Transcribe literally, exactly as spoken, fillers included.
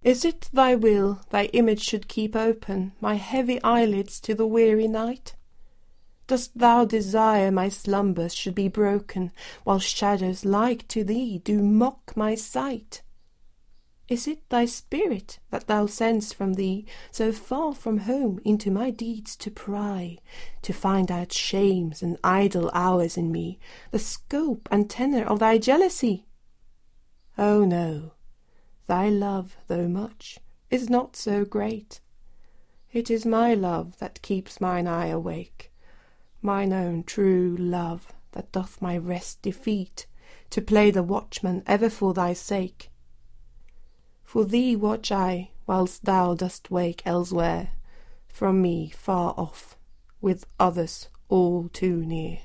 Is it thy will thy image should keep open my heavy eyelids to the weary night? Dost thou desire my slumbers should be broken, while shadows like to thee do mock my sight? Is it thy spirit that thou sends from thee, so far from home into my deeds to pry, to find out shames and idle hours in me, the scope and tenor of thy jealousy? Oh no, thy love, though much, is not so great. It is my love that keeps mine eye awake, mine own true love that doth my rest defeat, to play the watchman ever for thy sake. For thee watch I, whilst thou dost wake elsewhere, from me far off, with others all too near.